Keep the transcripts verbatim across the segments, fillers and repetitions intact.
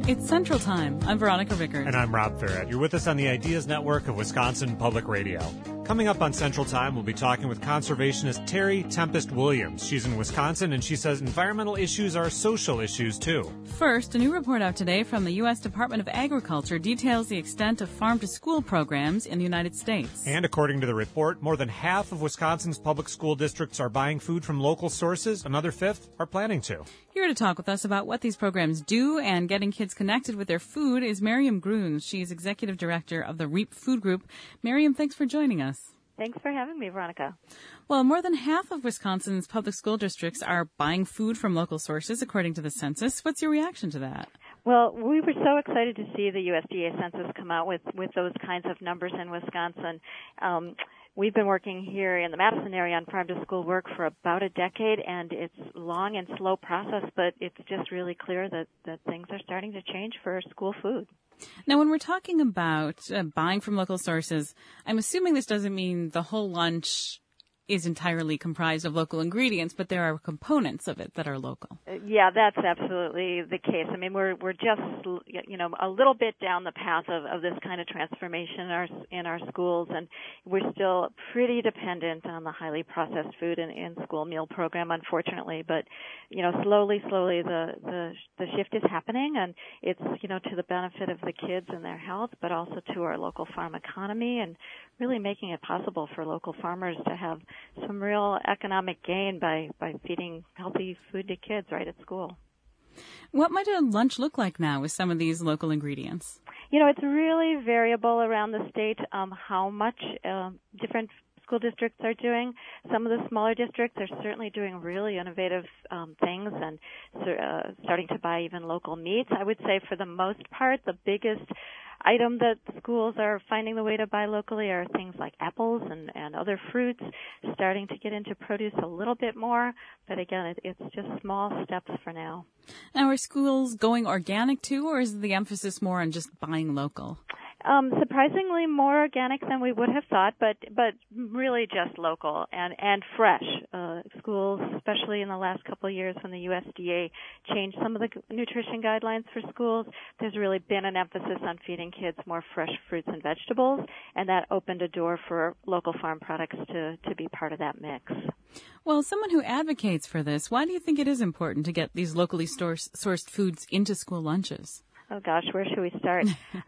It's Central Time. I'm Veronica Rickard. And I'm Rob Ferret. You're with us on the Ideas Network of Wisconsin Public Radio. Coming up on Central Time, we'll be talking with conservationist Terry Tempest Williams. She's in Wisconsin, and she says environmental issues are social issues, too. First, a new report out today from the U S Department of Agriculture details the extent of farm-to-school programs in the United States. And according to the report, more than half of Wisconsin's public school districts are buying food from local sources. Another fifth are planning to. Here to talk with us about what these programs do and getting kids connected with their food is Miriam Gruns. She's executive director of the REAP Food Group. Miriam, thanks for joining us. Thanks for having me, Veronica. Well, more than half of Wisconsin's public school districts are buying food from local sources, according to the census. What's your reaction to that? Well, we were so excited to see the U S D A census come out with, with those kinds of numbers in Wisconsin. Um, we've been working here in the Madison area on farm-to-school work for about a decade, and it's a long and slow process, but it's just really clear that, that things are starting to change for school food. Now, when we're talking about uh, buying from local sources, I'm assuming this doesn't mean the whole lunch is entirely comprised of local ingredients, but there are components of it that are local. Yeah, that's absolutely the case. I mean, we're we're just, you know, a little bit down the path of, of this kind of transformation in our in our schools, and we're still pretty dependent on the highly processed food in, in school meal program, unfortunately. But, you know, slowly, slowly the, the the shift is happening, and it's, you know, to the benefit of the kids and their health, but also to our local farm economy, and really making it possible for local farmers to have some real economic gain by, by feeding healthy food to kids right at school. What might a lunch look like now with some of these local ingredients? You know, it's really variable around the state um, how much uh, different school districts are doing. Some of the smaller districts are certainly doing really innovative um, things and uh, starting to buy even local meats. I would say for the most part, the biggest item that schools are finding the way to buy locally are things like apples and, and other fruits, starting to get into produce a little bit more. But again, it, it's just small steps for now. Now, are schools going organic too, or is the emphasis more on just buying local? Um, surprisingly more organic than we would have thought, but but really just local and and fresh. Uh, schools, especially in the last couple of years when the U S D A changed some of the nutrition guidelines for schools, there's really been an emphasis on feeding kids more fresh fruits and vegetables, and that opened a door for local farm products to to be part of that mix. Well, someone who advocates for this, why do you think it is important to get these locally sourced, sourced foods into school lunches? Oh, gosh, where should we start?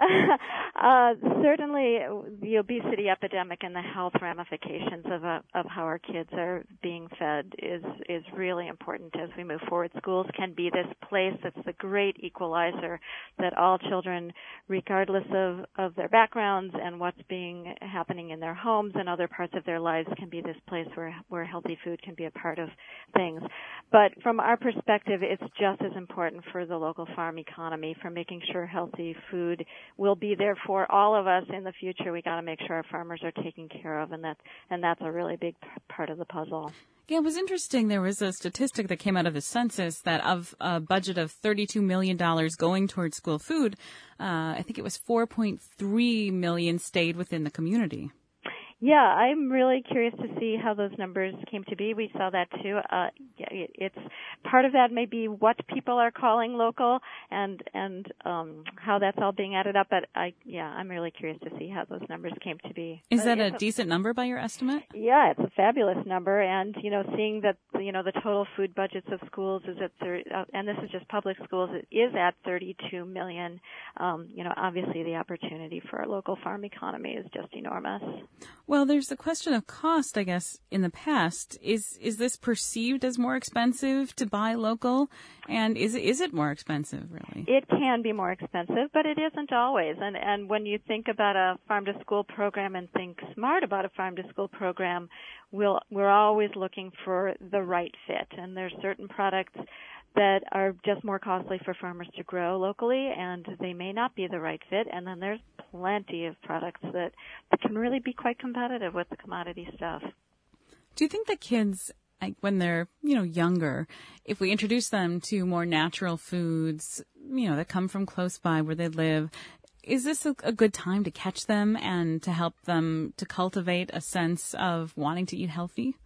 uh, certainly, the obesity epidemic and the health ramifications of uh, of how our kids are being fed is is really important as we move forward. Schools can be this place that's the great equalizer that all children, regardless of, of their backgrounds and what's being happening in their homes and other parts of their lives, can be this place where where healthy food can be a part of things. But from our perspective, it's just as important for the local farm economy, for making making sure healthy food will be there for all of us in the future. We got to make sure our farmers are taken care of, and that and that's a really big p- part of the puzzle. Yeah, it was interesting. There was a statistic that came out of the census that of a budget of thirty-two million dollars going towards school food, uh, I think it was four point three million dollars stayed within the community. Yeah, I'm really curious to see how those numbers came to be. We saw that too. Uh, it's part of that may be what people are calling local and and um, how that's all being added up. But I, yeah, I'm really curious to see how those numbers came to be. Is that a, a decent number by your estimate? Yeah, it's a fabulous number. And you know, seeing that you know the total food budgets of schools is at thirty, uh, and this is just public schools, it is at thirty-two million. Um, you know, obviously the opportunity for our local farm economy is just enormous. Well, there's a question of cost, I guess, in the past. Is is this perceived as more expensive to buy local? And is is it more expensive, really? It can be more expensive, but it isn't always. And and when you think about a farm-to-school program and think smart about a farm-to-school program, we'll, we're always looking for the right fit. And there's certain products that are just more costly for farmers to grow locally, and they may not be the right fit. And then there's plenty of products that, that can really be quite competitive with the commodity stuff. Do you think that kids, like when they're, you know, younger, if we introduce them to more natural foods, you know, that come from close by where they live, is this a, a good time to catch them and to help them to cultivate a sense of wanting to eat healthy?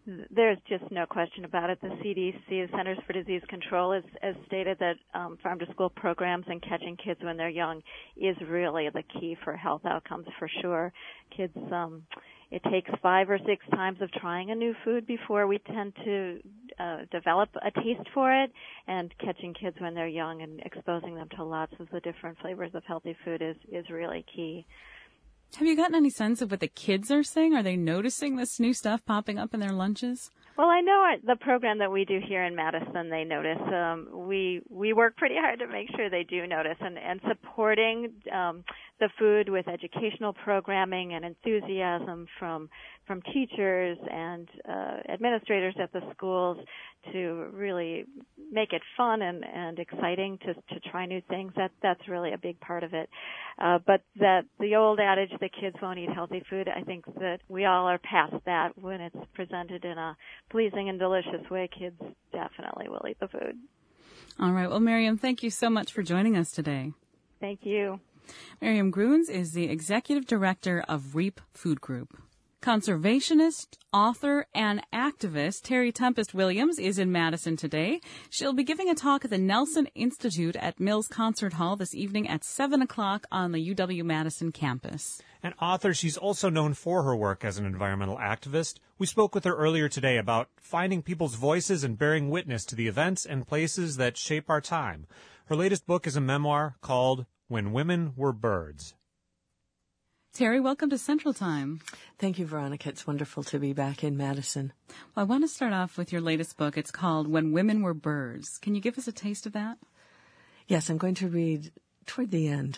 There's just no question about it. The C D C, the Centers for Disease Control, has, has stated that um, farm-to-school programs and catching kids when they're young is really the key for health outcomes for sure. Kids, um, it takes five or six times of trying a new food before we tend to uh, develop a taste for it, and catching kids when they're young and exposing them to lots of the different flavors of healthy food is, is really key. Have you gotten any sense of what the kids are saying? Are they noticing this new stuff popping up in their lunches? Well, I know our, the program that we do here in Madison, they notice. Um, we we work pretty hard to make sure they do notice, and, and supporting um, the food with educational programming and enthusiasm from from teachers and uh, administrators at the schools to really make it fun and, and exciting to, to try new things. That that's really a big part of it. Uh, but that the old adage that kids won't eat healthy food, I think that we all are past that. When it's presented in a pleasing and delicious way, kids definitely will eat the food. All right. Well, Miriam, thank you so much for joining us today. Thank you. Miriam Gruens is the executive director of REAP Food Group. Conservationist, author, and activist Terry Tempest Williams is in Madison today. She'll be giving a talk at the Nelson Institute at Mills Concert Hall this evening at seven o'clock on the U W-Madison campus. An author, she's also known for her work as an environmental activist. We spoke with her earlier today about finding people's voices and bearing witness to the events and places that shape our time. Her latest book is a memoir called When Women Were Birds. Terry, welcome to Central Time. Thank you, Veronica. It's wonderful to be back in Madison. Well, I want to start off with your latest book. It's called When Women Were Birds. Can you give us a taste of that? Yes, I'm going to read toward the end.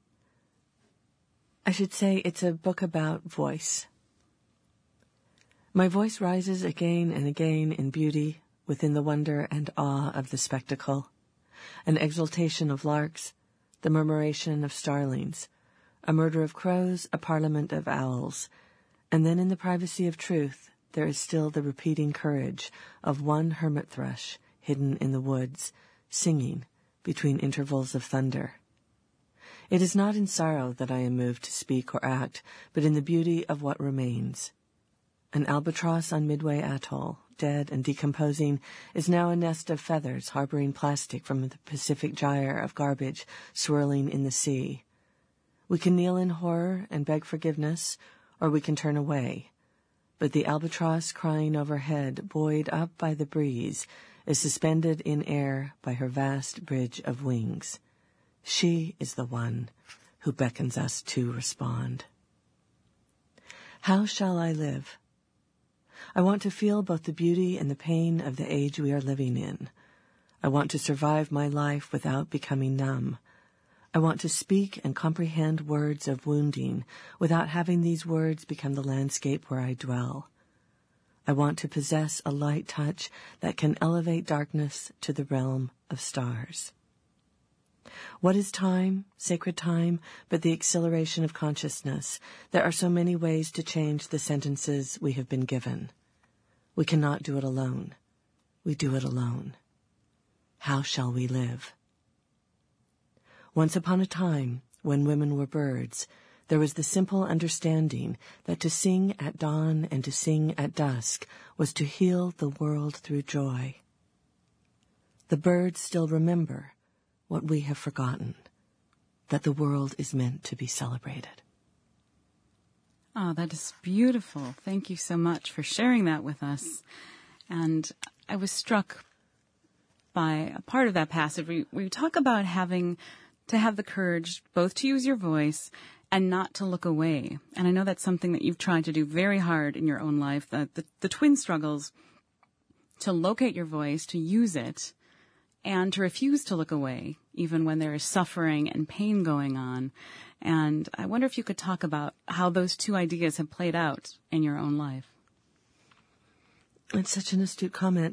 I should say it's a book about voice. My voice rises again and again in beauty within the wonder and awe of the spectacle, an exultation of larks, the murmuration of starlings, a murder of crows, a parliament of owls, and then in the privacy of truth there is still the repeating courage of one hermit thrush hidden in the woods, singing between intervals of thunder. It is not in sorrow that I am moved to speak or act, but in the beauty of what remains. An albatross on Midway Atoll, dead and decomposing, is now a nest of feathers harboring plastic from the Pacific gyre of garbage swirling in the sea. We can kneel in horror and beg forgiveness, or we can turn away. But the albatross crying overhead, buoyed up by the breeze, is suspended in air by her vast bridge of wings. She is the one who beckons us to respond. How shall I live? I want to feel both the beauty and the pain of the age we are living in. I want to survive my life without becoming numb. I want to speak and comprehend words of wounding without having these words become the landscape where I dwell. I want to possess a light touch that can elevate darkness to the realm of stars. What is time, sacred time, but the exhilaration of consciousness? There are so many ways to change the sentences we have been given. We cannot do it alone. We do it alone. How shall we live? Once upon a time, when women were birds, there was the simple understanding that to sing at dawn and to sing at dusk was to heal the world through joy. The birds still remember what we have forgotten, that the world is meant to be celebrated. Oh, that is beautiful. Thank you so much for sharing that with us. And I was struck by a part of that passage where you, where you talk about having to have the courage both to use your voice and not to look away. And I know that's something that you've tried to do very hard in your own life, the, the, the twin struggles to locate your voice, to use it, and to refuse to look away, even when there is suffering and pain going on. And I wonder if you could talk about how those two ideas have played out in your own life. It's such an astute comment.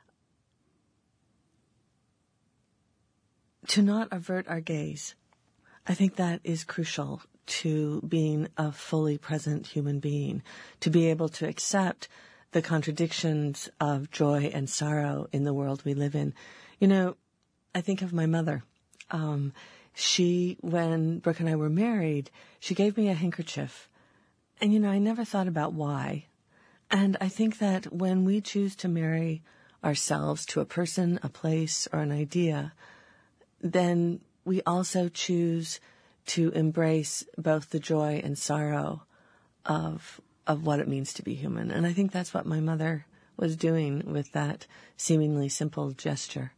To not avert our gaze, I think that is crucial to being a fully present human being, to be able to accept the contradictions of joy and sorrow in the world we live in. You know, I think of my mother. Um, she, when Brooke and I were married, she gave me a handkerchief. And, you know, I never thought about why. And I think that when we choose to marry ourselves to a person, a place, or an idea, then we also choose to embrace both the joy and sorrow of of what it means to be human. And I think that's what my mother was doing with that seemingly simple gesture.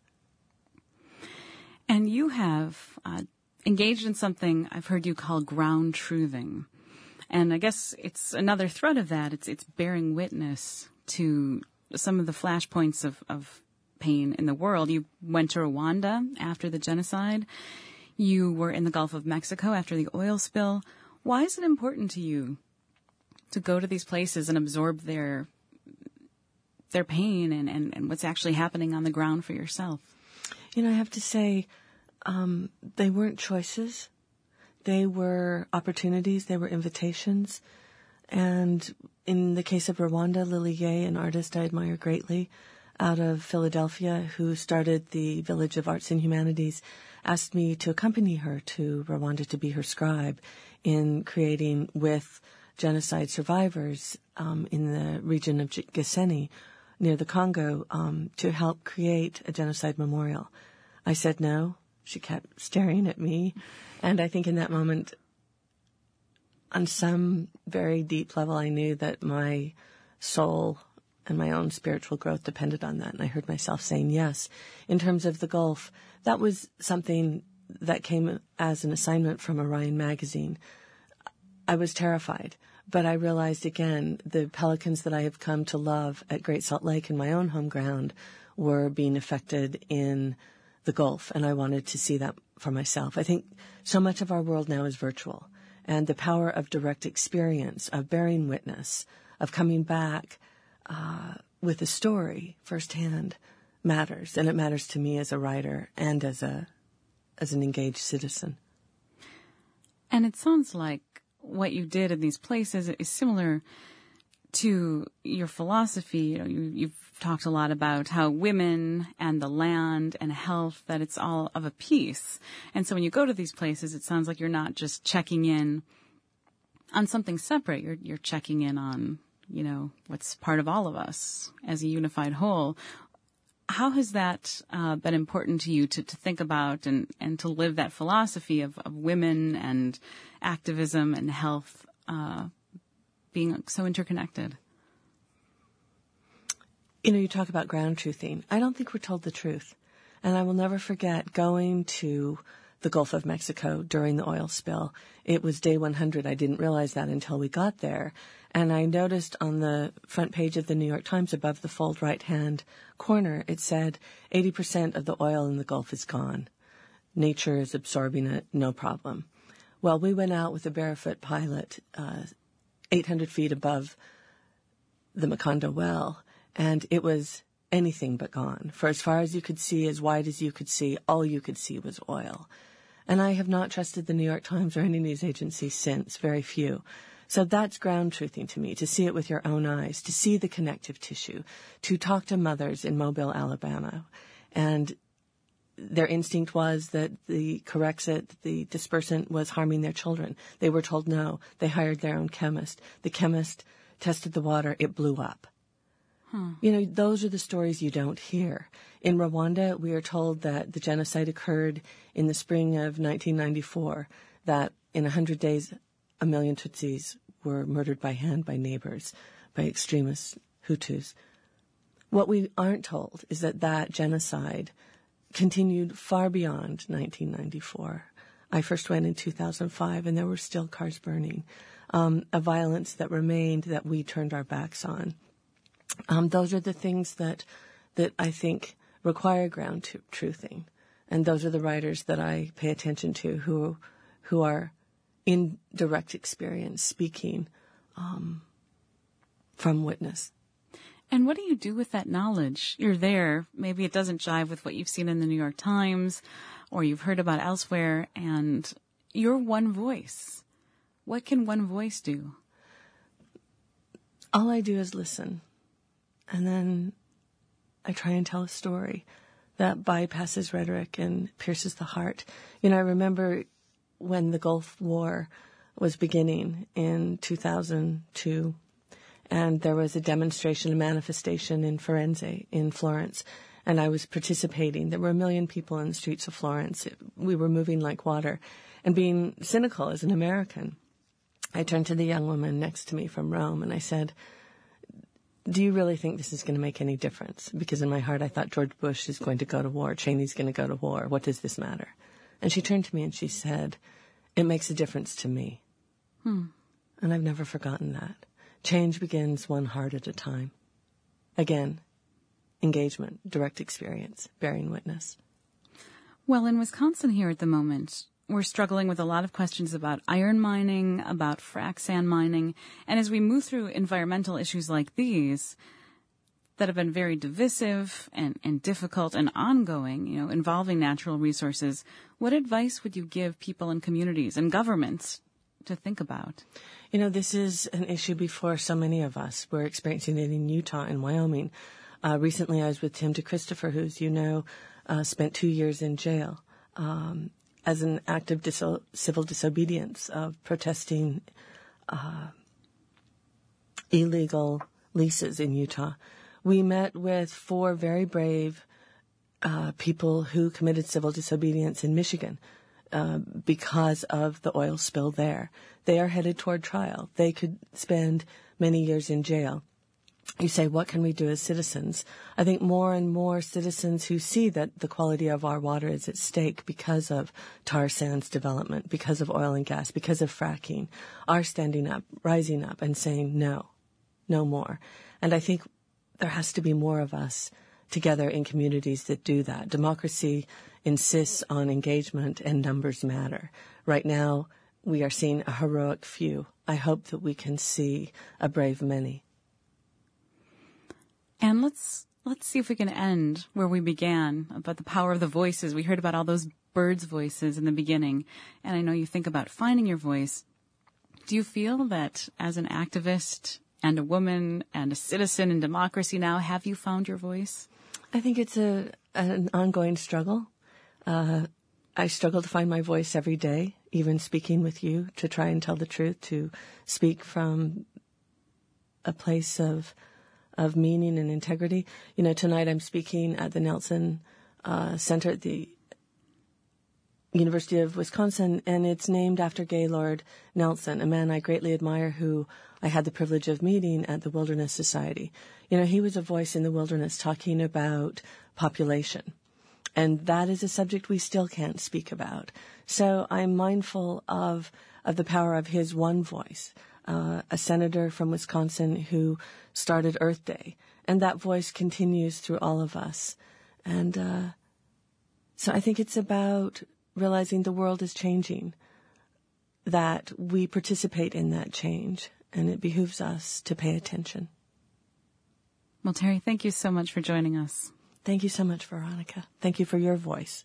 And you have uh, engaged in something I've heard you call ground truthing. And I guess it's another thread of that. It's it's bearing witness to some of the flashpoints of, of pain in the world. You went to Rwanda after the genocide. You were in the Gulf of Mexico after the oil spill. Why is it important to you to go to these places and absorb their their pain and, and, and what's actually happening on the ground for yourself? You know, I have to say, um, they weren't choices. They were opportunities. They were invitations. And in the case of Rwanda, Lily Yeh, an artist I admire greatly out of Philadelphia, who started the Village of Arts and Humanities, asked me to accompany her to Rwanda to be her scribe in creating with genocide survivors um, in the region of Gisenyi, near the Congo, um, to help create a genocide memorial. I said no. She kept staring at me. And I think in that moment, on some very deep level, I knew that my soul and my own spiritual growth depended on that. And I heard myself saying yes. In terms of the Gulf, that was something that came as an assignment from Orion magazine. I was terrified, but I realized again, the pelicans that I have come to love at Great Salt Lake in my own home ground were being affected in the Gulf, and I wanted to see that for myself. I think so much of our world now is virtual, and the power of direct experience, of bearing witness, of coming back uh, with a story firsthand matters, and it matters to me as a writer and as a as an engaged citizen. And it sounds like what you did in these places is similar to your philosophy. You know, you, you've talked a lot about how women and the land and health, that it's all of a piece. And so when you go to these places, it sounds like you're not just checking in on something separate. You're, you're checking in on, you know, what's part of all of us as a unified whole. How has that uh, been important to you to, to think about and, and to live that philosophy of, of women and activism and health uh, being so interconnected? You know, you talk about ground truthing. I don't think we're told the truth. And I will never forget going to the Gulf of Mexico during the oil spill. It was day one hundred. I didn't realize that until we got there. And I noticed on the front page of the New York Times above the fold right-hand corner, it said eighty percent of the oil in the Gulf is gone. Nature is absorbing it, no problem. Well, we went out with a barefoot pilot uh, eight hundred feet above the Macondo well, and it was anything but gone. For as far as you could see, as wide as you could see, all you could see was oil. And I have not trusted the New York Times or any news agency since, very few. So that's ground truthing to me, to see it with your own eyes, to see the connective tissue, to talk to mothers in Mobile, Alabama. And their instinct was that the Corexit, the dispersant, was harming their children. They were told no. They hired their own chemist. The chemist tested the water. It blew up. Hmm. You know, those are the stories you don't hear. In Rwanda, we are told that the genocide occurred in the spring of nineteen ninety-four, that in one hundred days, a million Tutsis were murdered by hand by neighbors, by extremist Hutus. What we aren't told is that that genocide continued far beyond nineteen ninety-four. I first went in two thousand five, and there were still cars burning. Um, a violence that remained that we turned our backs on. Um, those are the things that that I think require ground t- truthing, and those are the writers that I pay attention to who who are in direct experience, speaking um, from witness. And what do you do with that knowledge? You're there. Maybe it doesn't jive with what you've seen in the New York Times or you've heard about elsewhere, and you're one voice. What can one voice do? All I do is listen. And then I try and tell a story that bypasses rhetoric and pierces the heart. You know, I remember when the Gulf War was beginning in two thousand two, and there was a demonstration, a manifestation in Firenze, in Florence, and I was participating. There were a million people in the streets of Florence. It, we were moving like water. And being cynical as an American, I turned to the young woman next to me from Rome, and I said, do you really think this is going to make any difference? Because in my heart, I thought George Bush is going to go to war. Cheney's going to go to war. What does this matter? And she turned to me and she said, it makes a difference to me. Hmm. And I've never forgotten that. Change begins one heart at a time. Again, engagement, direct experience, bearing witness. Well, in Wisconsin here at the moment, we're struggling with a lot of questions about iron mining, about frac sand mining. And as we move through environmental issues like these that have been very divisive and, and difficult and ongoing, you know, involving natural resources, what advice would you give people in communities and governments to think about? You know, this is an issue before so many of us. We're experiencing it in Utah and Wyoming. Uh, recently, I was with Tim DeChristopher, who, as you know, uh, spent two years in jail um, as an act of diso- civil disobedience of protesting uh, illegal leases in Utah. We met with four very brave uh, people who committed civil disobedience in Michigan uh, because of the oil spill there. They are headed toward trial. They could spend many years in jail. You say, what can we do as citizens? I think more and more citizens who see that the quality of our water is at stake because of tar sands development, because of oil and gas, because of fracking, are standing up, rising up and saying, no, no more. And I think there has to be more of us together in communities that do that. Democracy insists on engagement and numbers matter. Right now, we are seeing a heroic few. I hope that we can see a brave many. And let's let's see if we can end where we began, about the power of the voices. We heard about all those birds' voices in the beginning, and I know you think about finding your voice. Do you feel that as an activist and a woman and a citizen in democracy now, have you found your voice? I think it's a an ongoing struggle. Uh, I struggle to find my voice every day, even speaking with you, to try and tell the truth, to speak from a place of of meaning and integrity. You know, tonight I'm speaking at the Nelson uh, Center at the University of Wisconsin, and it's named after Gaylord Nelson, a man I greatly admire who I had the privilege of meeting at the Wilderness Society. You know, he was a voice in the wilderness talking about population, and that is a subject we still can't speak about. So I'm mindful of of the power of his one voice. Uh, a senator from Wisconsin who started Earth Day. And that voice continues through all of us. And uh, so I think it's about realizing the world is changing, that we participate in that change, and it behooves us to pay attention. Well, Terry, thank you so much for joining us. Thank you so much, Veronica. Thank you for your voice.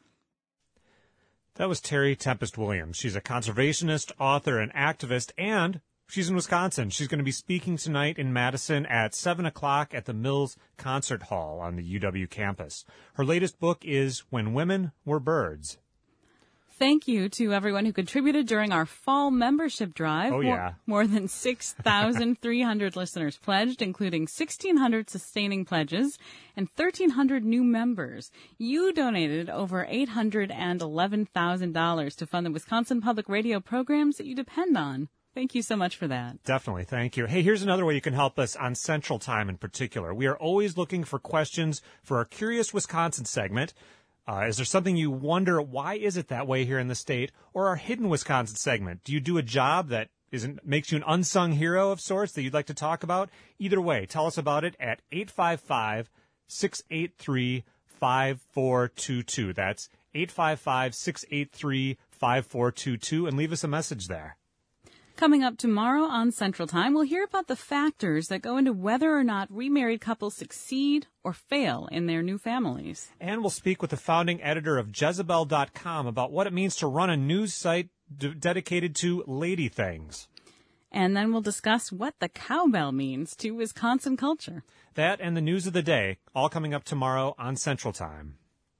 That was Terry Tempest Williams. She's a conservationist, author, and activist, and she's in Wisconsin. She's going to be speaking tonight in Madison at seven o'clock at the Mills Concert Hall on the U W campus. Her latest book is When Women Were Birds. Thank you to everyone who contributed during our fall membership drive. Oh, yeah. More, more than six thousand three hundred listeners pledged, including sixteen hundred sustaining pledges and thirteen hundred new members. You donated over eight hundred eleven thousand dollars to fund the Wisconsin Public Radio programs that you depend on. Thank you so much for that. Definitely. Thank you. Hey, here's another way you can help us on Central Time in particular. We are always looking for questions for our Curious Wisconsin segment. Uh, is there something you wonder, why is it that way here in the state? Or our Hidden Wisconsin segment. Do you do a job that isn't, makes you an unsung hero of sorts that you'd like to talk about? Either way, tell us about it at eight five five, six eight three, five four two two. That's eight five five, six eight three, five four two two, and leave us a message there. Coming up tomorrow on Central Time, we'll hear about the factors that go into whether or not remarried couples succeed or fail in their new families. And we'll speak with the founding editor of Jezebel dot com about what it means to run a news site d- dedicated to lady things. And then we'll discuss what the cowbell means to Wisconsin culture. That and the news of the day, all coming up tomorrow on Central Time.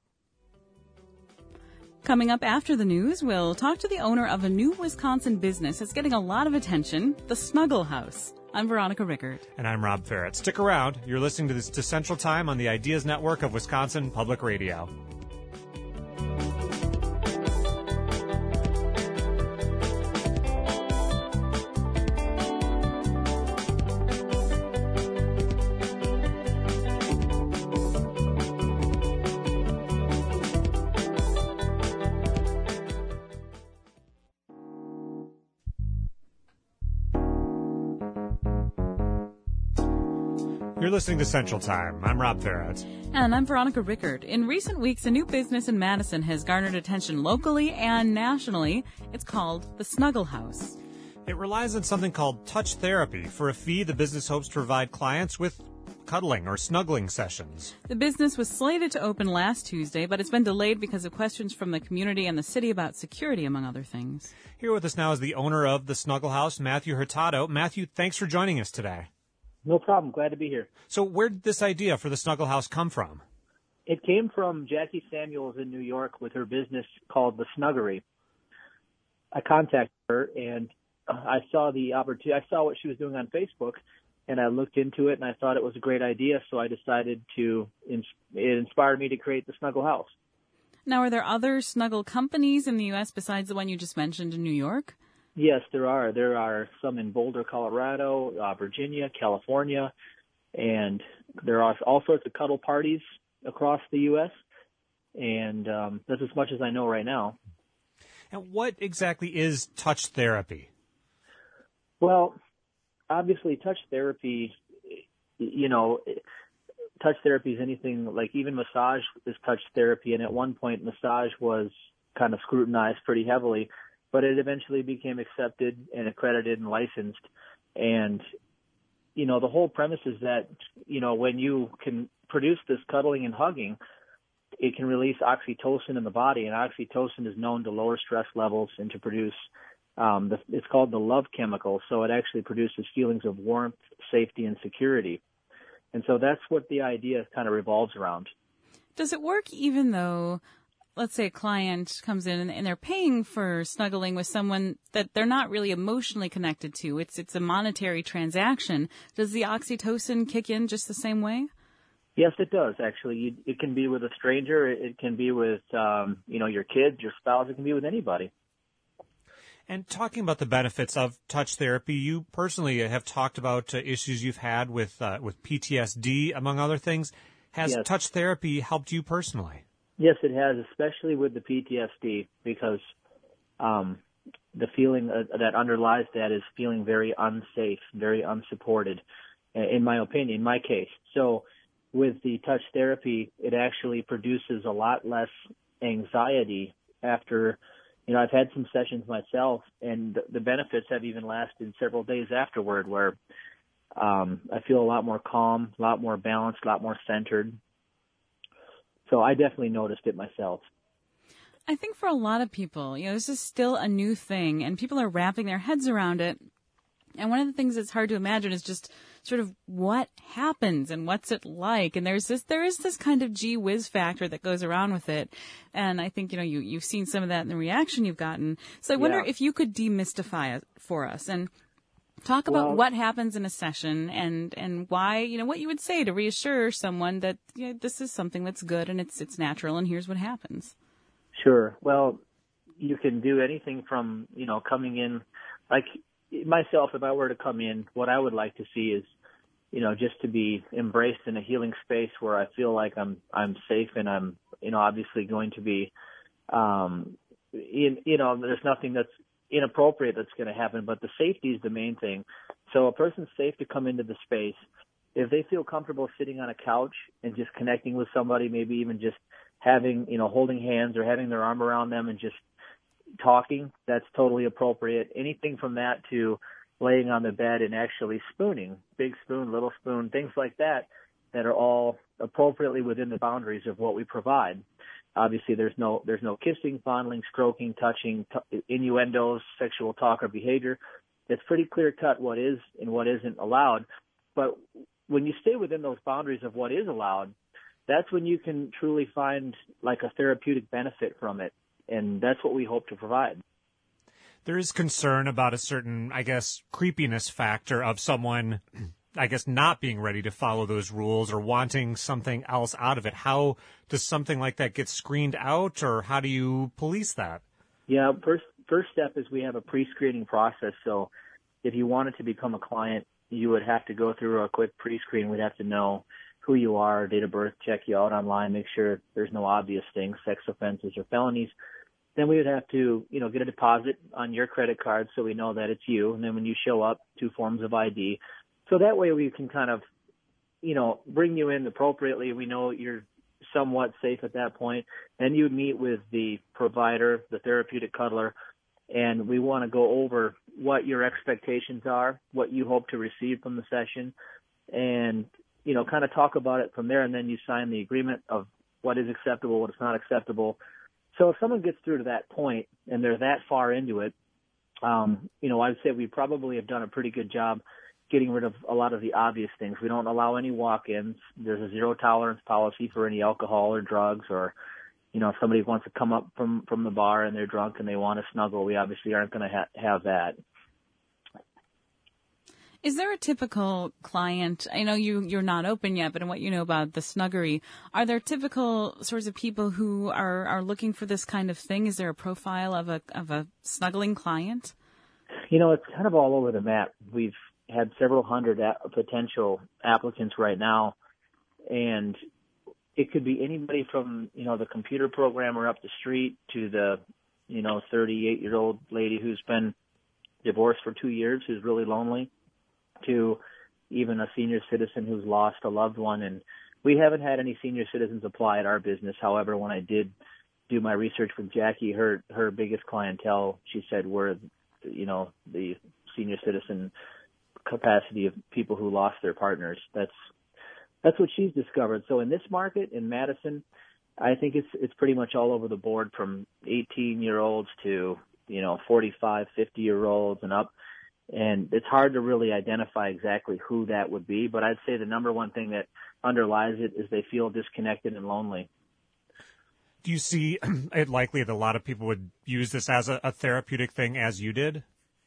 Coming up after the news, we'll talk to the owner of a new Wisconsin business that's getting a lot of attention, the Snuggle House. I'm Veronica Rickard. And I'm Rob Ferret. Stick around. You're listening to this to Central Time on the Ideas Network of Wisconsin Public Radio. You're listening to Central Time. I'm Rob Ferret. And I'm Veronica Rickard. In recent weeks, a new business in Madison has garnered attention locally and nationally. It's called the Snuggle House. It relies on something called touch therapy. For a fee, the business hopes to provide clients with cuddling or snuggling sessions. The business was slated to open last Tuesday, but it's been delayed because of questions from the community and the city about security, among other things. Here with us now is the owner of the Snuggle House, Matthew Hurtado. Matthew, thanks for joining us today. No problem. Glad to be here. So where did this idea for the Snuggle House come from? It came from Jackie Samuels in New York with her business called The Snuggery. I contacted her, and I saw the opportunity. I saw what she was doing on Facebook, and I looked into it, and I thought it was a great idea, so I decided to, it inspired me to create the Snuggle House. Now, are there other snuggle companies in the U S besides the one you just mentioned in New York? Yes, there are. There are some in Boulder, Colorado, uh, Virginia, California, and there are all sorts of cuddle parties across the U S, and um, that's as much as I know right now. And what exactly is touch therapy? Well, obviously touch therapy, you know, touch therapy is anything, like even massage is touch therapy, and at one point massage was kind of scrutinized pretty heavily, but it eventually became accepted and accredited and licensed. And, you know, the whole premise is that, you know, when you can produce this cuddling and hugging, it can release oxytocin in the body, and oxytocin is known to lower stress levels and to produce, um, the, it's called the love chemical, so it actually produces feelings of warmth, safety, and security. And so that's what the idea kind of revolves around. Does it work even though, let's say a client comes in and, and they're paying for snuggling with someone that they're not really emotionally connected to? It's it's a monetary transaction. Does the oxytocin kick in just the same way? Yes, it does, actually. You, it can be with a stranger. It can be with, um, you know, your kids, your spouse. It can be with anybody. And talking about the benefits of touch therapy, you personally have talked about uh, issues you've had with uh, with P T S D, among other things. Has Yes. touch therapy helped you personally? Yes, it has, especially with the P T S D, because um, the feeling uh, that underlies that is feeling very unsafe, very unsupported, in my opinion, in my case. So with the touch therapy, it actually produces a lot less anxiety after, you know, I've had some sessions myself, and the benefits have even lasted several days afterward, where um, I feel a lot more calm, a lot more balanced, a lot more centered. So I definitely noticed it myself. I think for a lot of people, you know, this is still a new thing, and people are wrapping their heads around it. And one of the things that's hard to imagine is just sort of what happens and what's it like. And there's this, there is this kind of gee whiz factor that goes around with it. And I think, you know, you, you've seen some of that in the reaction you've gotten. So I wonder Yeah. if you could demystify it for us and talk about Well, what happens in a session and, and why, you know, what you would say to reassure someone that, you know, this is something that's good and it's, it's natural and here's what happens. Sure. Well, you can do anything from, you know, coming in, like myself, if I were to come in, what I would like to see is, you know, just to be embraced in a healing space where I feel like I'm, I'm safe, and I'm, you know, obviously going to be, um, in, you know, there's nothing that's inappropriate that's going to happen, but the safety is the main thing. So a person's safe to come into the space. If they feel comfortable sitting on a couch and just connecting with somebody, maybe even just having, you know, holding hands or having their arm around them and just talking, that's totally appropriate. Anything from that to laying on the bed and actually spooning, big spoon, little spoon, things like that, that are all appropriately within the boundaries of what we provide. Obviously, there's no there's no kissing, fondling, stroking, touching, t- innuendos, sexual talk or behavior. It's pretty clear cut what is and what isn't allowed. But when you stay within those boundaries of what is allowed, that's when you can truly find like a therapeutic benefit from it. And that's what we hope to provide. There is concern about a certain, I guess, creepiness factor of someone, I guess, not being ready to follow those rules or wanting something else out of it. How does something like that get screened out, or how do you police that? Yeah, first first step is we have a pre-screening process. So if you wanted to become a client, you would have to go through a quick pre-screen. We'd have to know who you are, date of birth, check you out online, make sure there's no obvious things, sex offenses or felonies. Then we would have to, you know, get a deposit on your credit card so we know that it's you. And then when you show up, two forms of I D. So that way we can kind of, you know, bring you in appropriately. We know you're somewhat safe at that point. Then you meet with the provider, the therapeutic cuddler, and we want to go over what your expectations are, what you hope to receive from the session, and, you know, kind of talk about it from there. And then you sign the agreement of what is acceptable, what is not acceptable. So if someone gets through to that point and they're that far into it, um, you know, I'd say we probably have done a pretty good job getting rid of a lot of the obvious things. We don't allow any walk-ins. There's a zero tolerance policy for any alcohol or drugs, or, you know, if somebody wants to come up from, from the bar and they're drunk and they want to snuggle, we obviously aren't going to ha- have that. Is there a typical client? I know you, you're not open yet, but in what you know about the Snuggery, are there typical sorts of people who are, are looking for this kind of thing? Is there a profile of a of a snuggling client? You know, it's kind of all over the map. We've had several hundred a- potential applicants right now, and it could be anybody from, you know, the computer programmer up the street to the, you know, thirty-eight-year-old lady who's been divorced for two years, who's really lonely, to even a senior citizen who's lost a loved one. And we haven't had any senior citizens apply at our business. However, when I did do my research with Jackie, her her biggest clientele, she said, were, you know, the senior citizen capacity of people who lost their partners. That's that's what she's discovered. So in this market, in Madison, I think it's it's pretty much all over the board, from eighteen-year-olds to, you know, forty-five, fifty-year-olds and up. And it's hard to really identify exactly who that would be, but I'd say the number one thing that underlies it is they feel disconnected and lonely. Do you see it likely that a lot of people would use this as a, a therapeutic thing, as you did?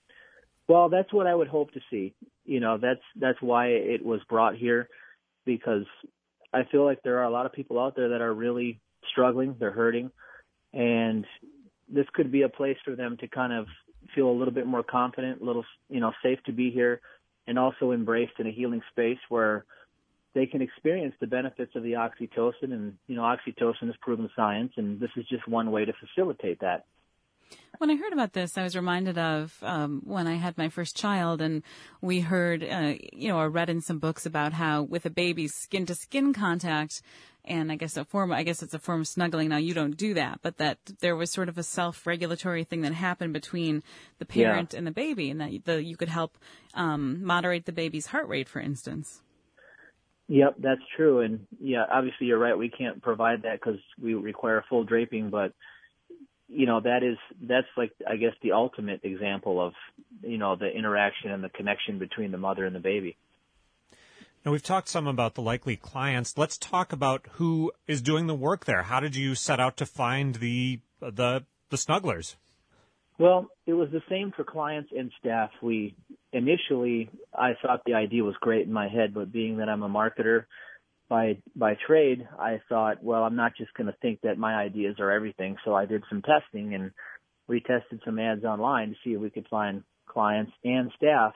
Well, that's what I would hope to see. You know, that's that's why it was brought here, because I feel like there are a lot of people out there that are really struggling, they're hurting, and this could be a place for them to kind of feel a little bit more confident, a little, you know, safe to be here, and also embraced in a healing space where they can experience the benefits of the oxytocin. And, you know, oxytocin is proven science, and this is just one way to facilitate that. When I heard about this, I was reminded of um, when I had my first child, and we heard, uh, you know, or read in some books about how with a baby's skin-to-skin contact, and I guess a form, I guess it's a form of snuggling. Now you don't do that, but that there was sort of a self-regulatory thing that happened between the parent yeah. and the baby, and that the, you could help um, moderate the baby's heart rate, for instance. Yep, that's true. And yeah, obviously you're right. We can't provide that because we require full draping, but you know, that is, that's like, I guess, the ultimate example of, you know, the interaction and the connection between the mother and the baby. Now, we've talked some about the likely clients. Let's talk about who is doing the work there. How did you set out to find the, the, the snugglers? Well, it was the same for clients and staff. We initially, I thought the idea was great in my head, but being that I'm a marketer by by trade, I thought, well, I'm not just going to think that my ideas are everything. So I did some testing, and we tested some ads online to see if we could find clients and staff.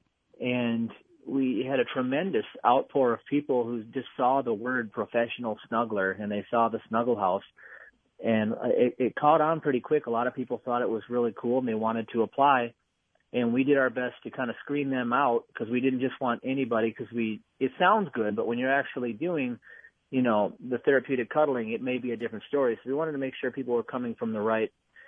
And we had a tremendous outpour of people who just saw the word professional snuggler, and they saw the Snuggle House. And it, it caught on pretty quick. A lot of people thought it was really cool, and they wanted to apply. And we did our best to kind of screen them out, because we didn't just want anybody, because we, it sounds good, but when you're actually doing, you know, the therapeutic cuddling, it may be a different story. So we wanted to make sure people were coming from the right,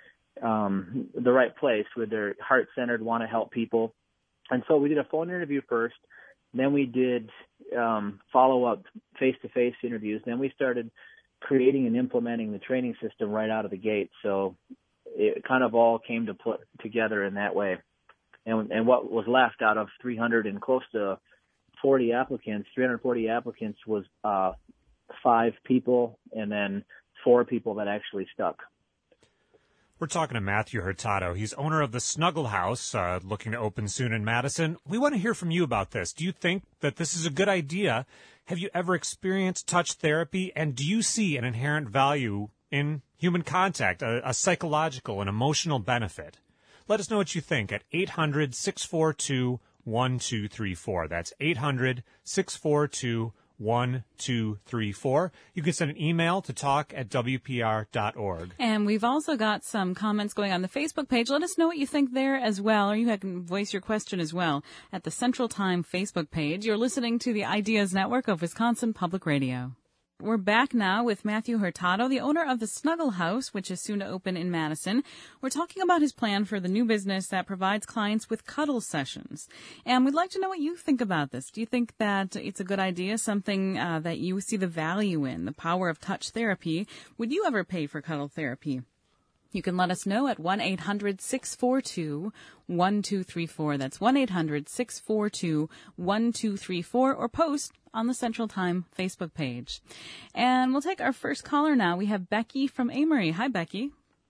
um, the right place, where they're heart-centered, want to help people. And so we did a phone interview first. Then we did, um, follow-up face-to-face interviews. Then we started creating and implementing the training system right out of the gate. So it kind of all came to put together in that way. And, and what was left out of three hundred and close to forty applicants, three hundred forty applicants, was uh, five people, and then four people that actually stuck. We're talking to Matthew Hurtado. He's owner of the Snuggle House, uh, looking to open soon in Madison. We want to hear from you about this. Do you think that this is a good idea? Have you ever experienced touch therapy? And do you see an inherent value in human contact, a, a psychological and emotional benefit? Let us know what you think at eight hundred, six four two, one two three four. That's eight hundred, six four two, one two three four. You can send an email to talk at W P R dot org. And we've also got some comments going on the Facebook page. Let us know what you think there as well, or you can voice your question as well at the Central Time Facebook page. You're listening to the Ideas Network of Wisconsin Public Radio. We're back now with Matthew Hurtado, the owner of the Snuggle House, which is soon to open in Madison. We're talking about his plan for the new business that provides clients with cuddle sessions. And we'd like to know what you think about this. Do you think that it's a good idea, something uh, that you see the value in, the power of touch therapy? Would you ever pay for cuddle therapy? You can let us know at one eight hundred, six four two, one two three four. That's one eight hundred, six four two, one two three four, or post on the Central Time Facebook page. And we'll take our first caller now. We have Becky from Amory. Hi, Becky.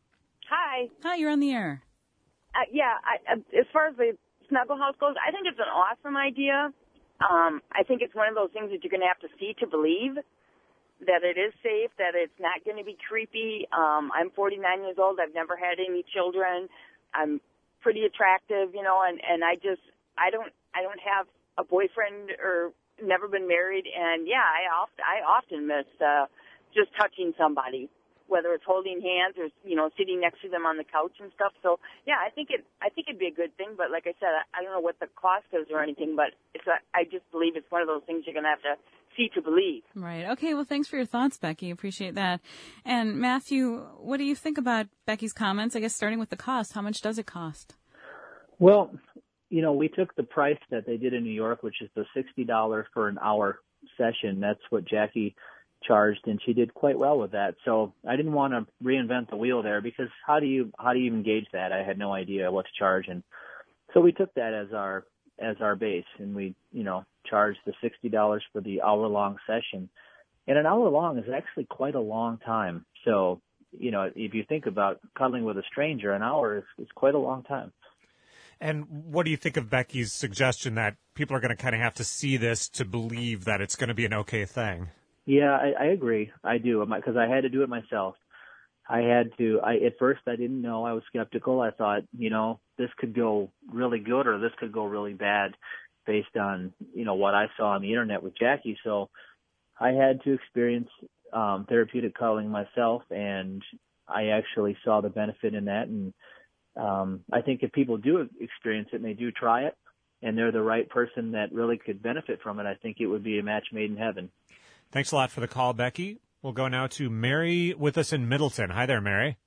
Hi. Hi, you're on the air. Uh, yeah, I, uh, as far as the Snuggle House goes, I think it's an awesome idea. Um, I think it's one of those things that you're going to have to see to believe, that it is safe, that it's not going to be creepy. Um, I'm forty-nine years old. I've never had any children. I'm pretty attractive, you know, and, and I just, I don't, I don't have a boyfriend or never been married. And yeah, I often, I often miss, uh, just touching somebody, whether it's holding hands or, you know, sitting next to them on the couch and stuff. So yeah, I think it, I think it'd be a good thing. But like I said, I, I don't know what the cost is or anything, but it's, a, I just believe it's one of those things you're going to have to see to believe. Right. Okay. Well, thanks for your thoughts, Becky. Appreciate that. And Matthew, what do you think about Becky's comments? I guess starting with the cost, how much does it cost? Well, you know, we took the price that they did in New York, which is the sixty dollars for an hour session. That's what Jackie charged, and she did quite well with that. So I didn't want to reinvent the wheel there, because how do you how do you even gauge that? I had no idea what to charge, and so we took that as our as our base, and we, you know, charged the sixty dollars for the hour long session. And an hour long is actually quite a long time. So, you know, if you think about cuddling with a stranger, an hour is, is quite a long time. And what do you think of Becky's suggestion that people are going to kind of have to see this to believe that it's going to be an okay thing? Yeah, I, I agree. I do, because I had to do it myself. I had to, I, at first I didn't know. I was skeptical. I thought, you know, this could go really good or this could go really bad based on, you know, what I saw on the internet with Jackie. So I had to experience um, therapeutic cuddling myself, and I actually saw the benefit in that. And um, I think if people do experience it and they do try it and they're the right person that really could benefit from it, I think it would be a match made in heaven. Thanks a lot for the call, Becky. We'll go now to Mary with us in Middleton. Hi there, Mary.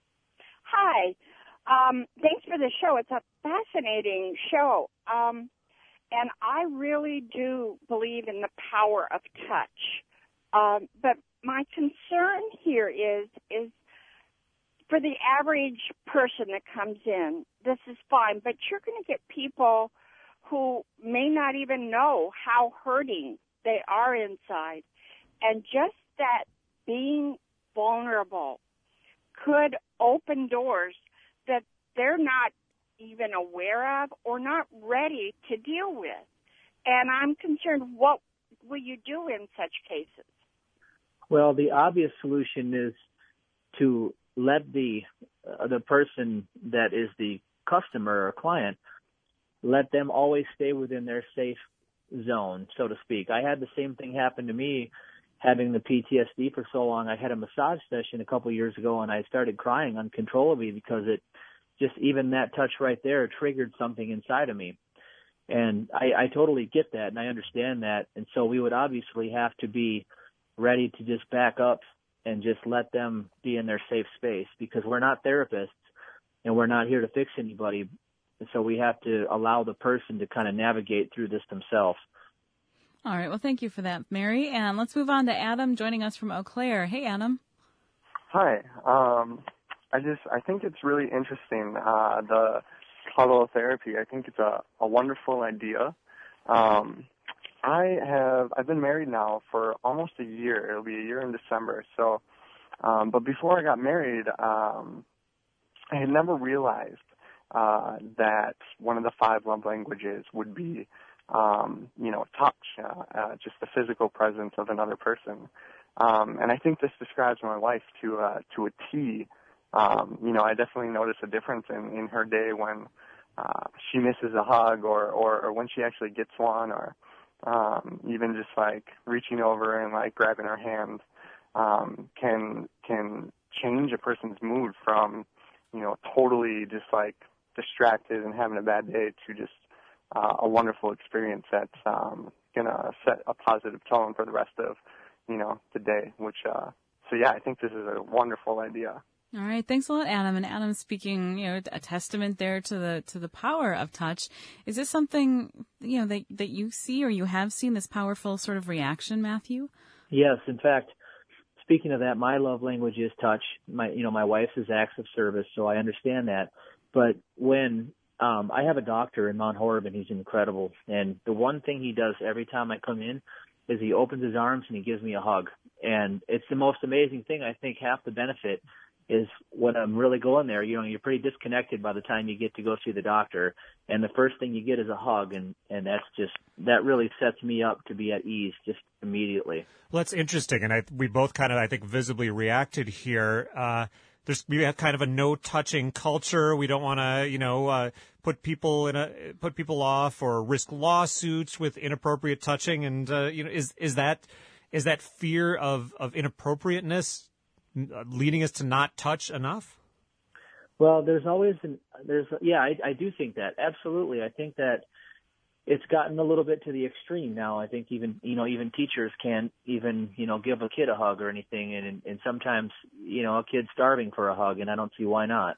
Hi. Um, thanks for the show. It's a fascinating show. Um, and I really do believe in the power of touch. Um, but my concern here is, is for the average person that comes in, this is fine, but you're going to get people who may not even know how hurting they are inside. And just that being vulnerable could open doors that they're not even aware of or not ready to deal with. And I'm concerned, what will you do in such cases? Well, the obvious solution is to let the uh, the person that is the customer or client, let them always stay within their safe zone, so to speak. I had the same thing happen to me having the P T S D for so long. I had a massage session a couple of years ago, and I started crying uncontrollably because it just, even that touch right there triggered something inside of me. And I, I totally get that, and I understand that. And so we would obviously have to be ready to just back up and just let them be in their safe space, because we're not therapists and we're not here to fix anybody. And so we have to allow the person to kind of navigate through this themselves. All right. Well, thank you for that, Mary. And let's move on to Adam joining us from Eau Claire. Hey, Adam. Hi. Um, I just, I think it's really interesting, uh, the cuddle therapy. I think it's a, a wonderful idea. Um, I have, I've been married now for almost a year. It'll be a year in December. So, um, but before I got married, um, I had never realized uh, that one of the five love languages would be, um, you know, touch, uh, uh, just the physical presence of another person. Um, and I think this describes my wife to uh, to a T. Um, you know, I definitely notice a difference in, in her day when uh, she misses a hug, or, or, or when she actually gets one, or um, even just like reaching over and like grabbing her hand um, can can change a person's mood from, you know, totally just like distracted and having a bad day to just uh, a wonderful experience that's um, gonna set a positive tone for the rest of, you know, the day. Which uh, so yeah, I think this is a wonderful idea. All right, thanks a lot, Adam. And Adam, speaking, you know, a testament there to the to the power of touch. Is this something, you know, that that you see or you have seen, this powerful sort of reaction, Matthew? Yes, in fact, speaking of that, my love language is touch. My, you know, my wife's is acts of service, so I understand that. But when um, I have a doctor in Mount Horeb, and he's incredible, and the one thing he does every time I come in is he opens his arms and he gives me a hug, and it's the most amazing thing. I think half the benefit is when I'm really going there, you know, you're pretty disconnected by the time you get to go see the doctor, and the first thing you get is a hug, and, and that's just, that really sets me up to be at ease just immediately. Well, that's interesting, and I, we both kind of, I think, visibly reacted here. Uh, there's, we have kind of a no-touching culture. We don't want to, you know, uh, put people in a, put people off or risk lawsuits with inappropriate touching, and, uh, you know, is, is that, is that fear of, of inappropriateness leading us to not touch enough? Well, there's always, an, there's, yeah, I, I do think that. Absolutely. I think that it's gotten a little bit to the extreme now. I think even, you know, even teachers can't even, you know, give a kid a hug or anything. And, and sometimes, you know, a kid's starving for a hug, and I don't see why not.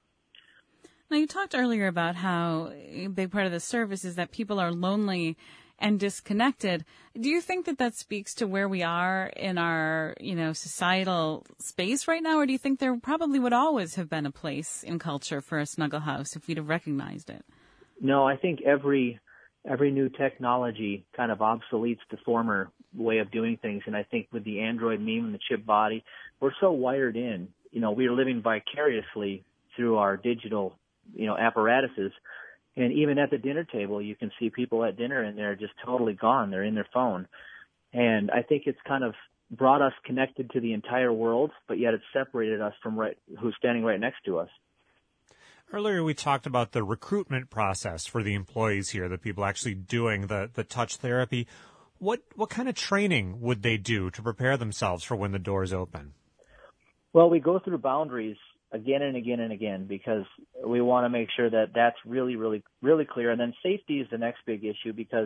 Now, you talked earlier about how a big part of the service is that people are lonely and disconnected. Do you think that that speaks to where we are in our, you know, societal space right now? Or do you think there probably would always have been a place in culture for a snuggle house if we'd have recognized it? No, I think every, every new technology kind of obsoletes the former way of doing things. And I think with the Android meme and the chip body, we're so wired in, you know, we are living vicariously through our digital, you know, apparatuses. And even at the dinner table, you can see people at dinner and they're just totally gone. They're in their phone. And I think it's kind of brought us connected to the entire world, but yet it's separated us from right, who's standing right next to us. Earlier, we talked about the recruitment process for the employees here, the people actually doing the, the touch therapy. What, what kind of training would they do to prepare themselves for when the doors open? Well, we go through boundaries again and again and again, because we want to make sure that that's really, really, really clear. And then safety is the next big issue, because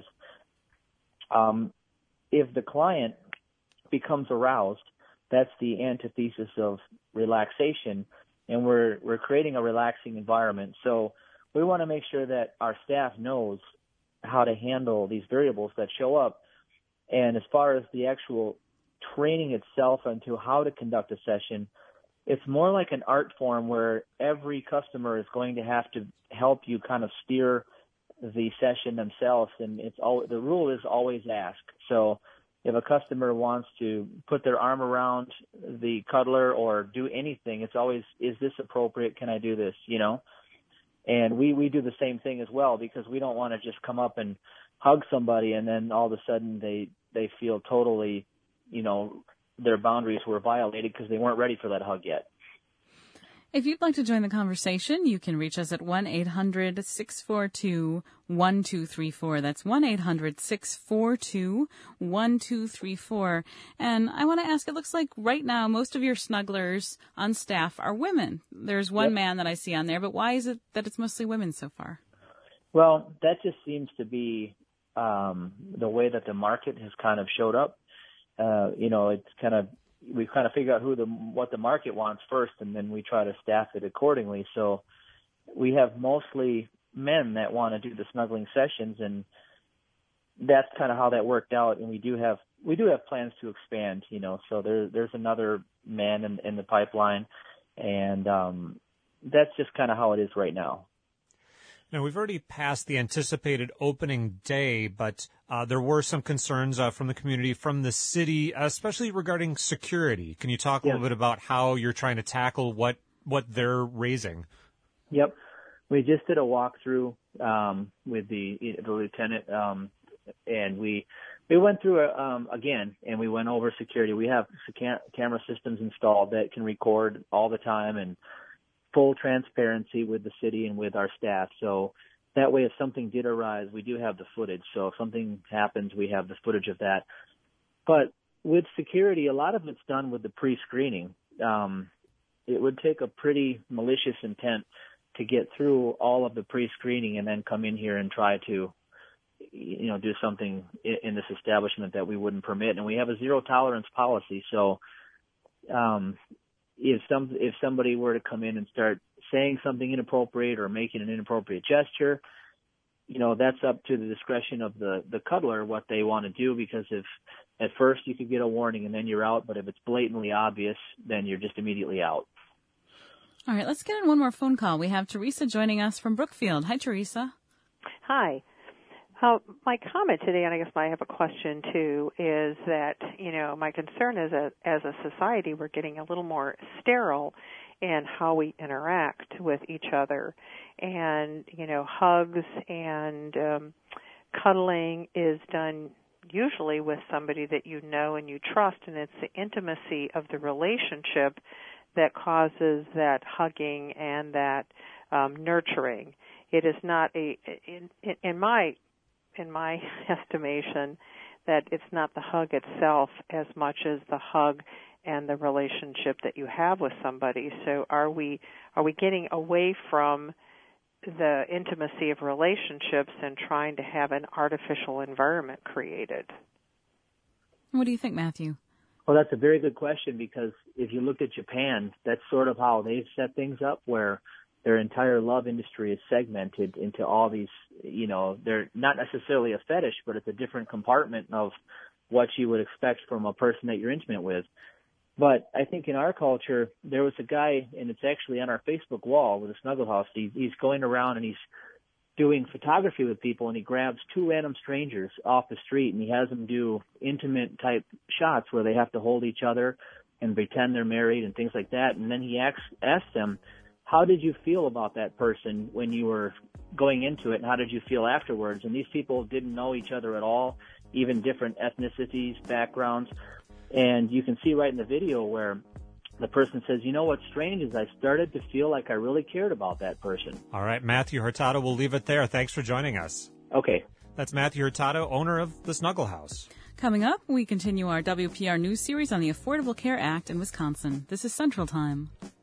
um, if the client becomes aroused, that's the antithesis of relaxation, and we're we're creating a relaxing environment. So we want to make sure that our staff knows how to handle these variables that show up. And as far as the actual training itself into how to conduct a session, it's more like an art form where every customer is going to have to help you kind of steer the session themselves. And it's all, the rule is always ask. So if a customer wants to put their arm around the cuddler or do anything, it's always, is this appropriate? Can I do this? You know? And we, we do the same thing as well, because we don't want to just come up and hug somebody and then all of a sudden they, they feel totally, you know, their boundaries were violated because they weren't ready for that hug yet. If you'd like to join the conversation, you can reach us at one eight hundred six four two one two three four. That's one eight hundred six four two one two three four. And I want to ask, it looks like right now most of your snugglers on staff are women. There's one yep. man that I see on there, but why is it that it's mostly women so far? Well, that just seems to be um, the way that the market has kind of showed up. Uh, you know, it's kind of, we kind of figure out who the, what the market wants first, and then we try to staff it accordingly. So we have mostly men that want to do the snuggling sessions, and that's kind of how that worked out. And we do have, we do have plans to expand, you know, so there, there's another man in, in the pipeline, and, um, that's just kind of how it is right now. Now, we've already passed the anticipated opening day, but uh, there were some concerns uh, from the community, from the city, especially regarding security. Can you talk a yeah. little bit about how you're trying to tackle what what they're raising. Yep. We just did a walkthrough um, with the the lieutenant, um, and we we went through it um, again, and we went over security. We have cam- camera systems installed that can record all the time and full transparency with the city and with our staff. So that way, if something did arise, we do have the footage. So if something happens, we have the footage of that. But with security, a lot of it's done with the pre-screening. Um, it would take a pretty malicious intent to get through all of the pre-screening and then come in here and try to, you know, do something in this establishment that we wouldn't permit. And we have a zero tolerance policy. So, um, if some, if somebody were to come in and start saying something inappropriate or making an inappropriate gesture, you know, that's up to the discretion of the, the cuddler, what they want to do, because if at first you could get a warning and then you're out, but if it's blatantly obvious, then you're just immediately out. All right, let's get in one more phone call. We have Teresa joining us from Brookfield. Hi, Teresa. Hi. Uh, my comment today, and I guess I have a question too, is that, you know, my concern is that as a society we're getting a little more sterile in how we interact with each other. And, you know, hugs and um, cuddling is done usually with somebody that you know and you trust, and it's the intimacy of the relationship that causes that hugging and that um, nurturing. It is not a, in, in my in my estimation, that it's not the hug itself as much as the hug and the relationship that you have with somebody. So are we are we getting away from the intimacy of relationships and trying to have an artificial environment created? What do you think, Matthew? Well, that's a very good question, because if you look at Japan, that's sort of how they've set things up, where their entire love industry is segmented into all these, you know, they're not necessarily a fetish, but it's a different compartment of what you would expect from a person that you're intimate with. But I think in our culture, there was a guy, and it's actually on our Facebook wall with a Snuggle House. He, he's going around and he's doing photography with people, and he grabs two random strangers off the street, and he has them do intimate type shots where they have to hold each other and pretend they're married and things like that. And then he asks, asks them, how did you feel about that person when you were going into it, and how did you feel afterwards? And these people didn't know each other at all, even different ethnicities, backgrounds. And you can see right in the video where the person says, you know what's strange is I started to feel like I really cared about that person. All right, Matthew Hurtado, we'll leave it there. Thanks for joining us. Okay. That's Matthew Hurtado, owner of the Snuggle House. Coming up, we continue our W P R News series on the Affordable Care Act in Wisconsin. This is Central Time.